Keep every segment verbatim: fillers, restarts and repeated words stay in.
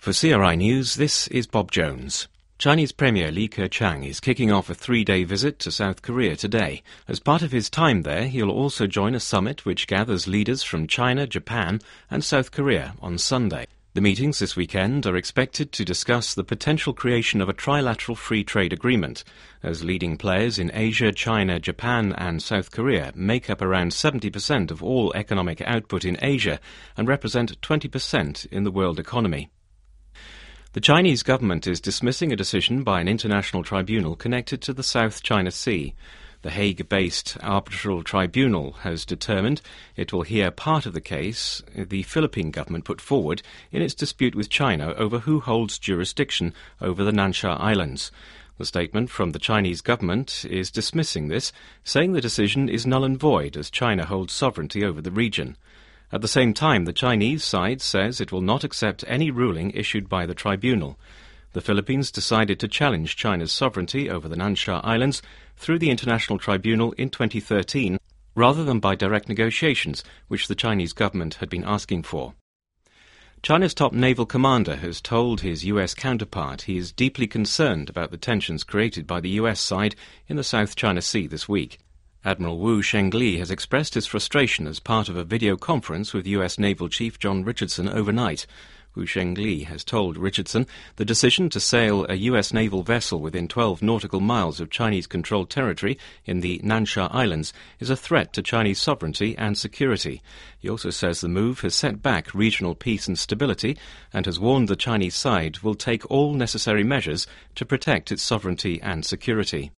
For C R I News, this is Bob Jones. Chinese Premier Li Keqiang is kicking off a three-day visit to South Korea today. As part of his time there, he'll also join a summit which gathers leaders from China, Japan and South Korea on Sunday. The meetings this weekend are expected to discuss the potential creation of a trilateral free trade agreement, as leading players in Asia, China, Japan and South Korea make up around seventy percent of all economic output in Asia and represent twenty percent in the world economy. The Chinese government is dismissing a decision by an international tribunal connected to the South China Sea. The Hague-based arbitral tribunal has determined it will hear part of the case the Philippine government put forward in its dispute with China over who holds jurisdiction over the Nansha Islands. The statement from the Chinese government is dismissing this, saying the decision is null and void as China holds sovereignty over the region. At the same time, the Chinese side says it will not accept any ruling issued by the tribunal. The Philippines decided to challenge China's sovereignty over the Nansha Islands through the International Tribunal in twenty thirteen, rather than by direct negotiations, which the Chinese government had been asking for. China's top naval commander has told his U S counterpart he is deeply concerned about the tensions created by the U S side in the South China Sea this week. Admiral Wu Shengli has expressed his frustration as part of a video conference with U S Naval Chief John Richardson overnight. Wu Shengli has told Richardson the decision to sail a U S naval vessel within twelve nautical miles of Chinese-controlled territory in the Nansha Islands is a threat to Chinese sovereignty and security. He also says the move has set back regional peace and stability and has warned the Chinese side will take all necessary measures to protect its sovereignty and security.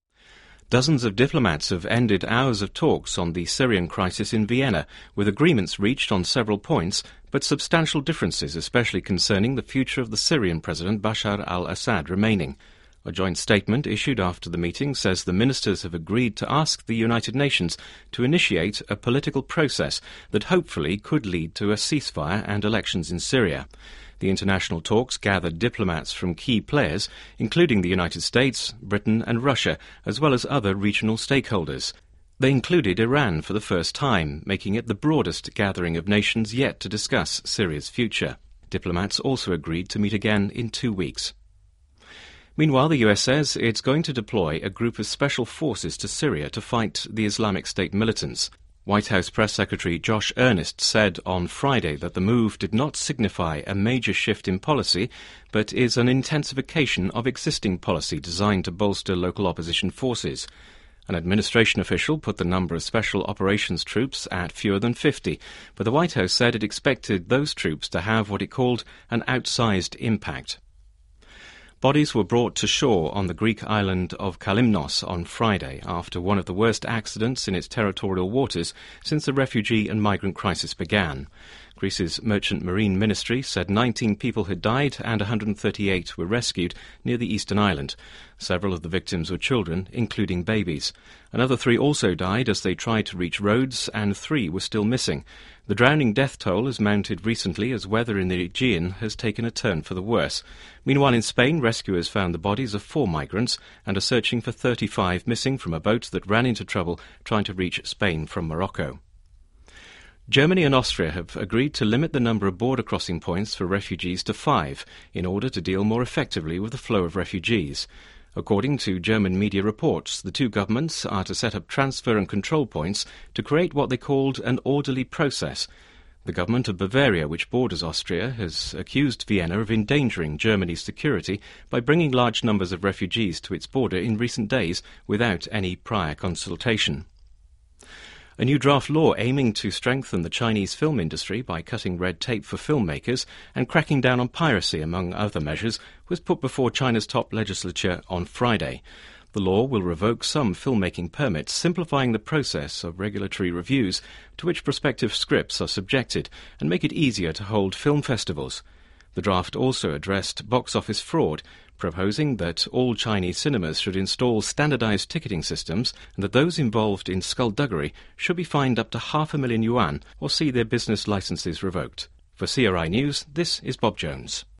Dozens of diplomats have ended hours of talks on the Syrian crisis in Vienna, with agreements reached on several points, but substantial differences, especially concerning the future of the Syrian President Bashar al-Assad, remaining. A joint statement issued after the meeting says the ministers have agreed to ask the United Nations to initiate a political process that hopefully could lead to a ceasefire and elections in Syria. The international talks gathered diplomats from key players, including the United States, Britain and Russia, as well as other regional stakeholders. They included Iran for the first time, making it the broadest gathering of nations yet to discuss Syria's future. Diplomats also agreed to meet again in two weeks. Meanwhile, the U S says it's going to deploy a group of special forces to Syria to fight the Islamic State militants. White House Press Secretary Josh Earnest said on Friday that the move did not signify a major shift in policy, but is an intensification of existing policy designed to bolster local opposition forces. An administration official put the number of special operations troops at fewer than fifty, but the White House said it expected those troops to have what it called an outsized impact. Bodies were brought to shore on the Greek island of Kalymnos on Friday after one of the worst accidents in its territorial waters since the refugee and migrant crisis began. Greece's Merchant Marine Ministry said nineteen people had died and one hundred thirty-eight were rescued near the eastern island. Several of the victims were children, including babies. Another three also died as they tried to reach Rhodes, and three were still missing. The drowning death toll has mounted recently as weather in the Aegean has taken a turn for the worse. Meanwhile, in Spain, rescuers found the bodies of four migrants and are searching for thirty-five missing from a boat that ran into trouble trying to reach Spain from Morocco. Germany and Austria have agreed to limit the number of border crossing points for refugees to five in order to deal more effectively with the flow of refugees. According to German media reports, the two governments are to set up transfer and control points to create what they called an orderly process. The government of Bavaria, which borders Austria, has accused Vienna of endangering Germany's security by bringing large numbers of refugees to its border in recent days without any prior consultation. A new draft law aiming to strengthen the Chinese film industry by cutting red tape for filmmakers and cracking down on piracy, among other measures, was put before China's top legislature on Friday. The law will revoke some filmmaking permits, simplifying the process of regulatory reviews to which prospective scripts are subjected, and make it easier to hold film festivals. The draft also addressed box office fraud, proposing that all Chinese cinemas should install standardized ticketing systems and that those involved in skullduggery should be fined up to half a million yuan or see their business licenses revoked. For C R I News, this is Bob Jones.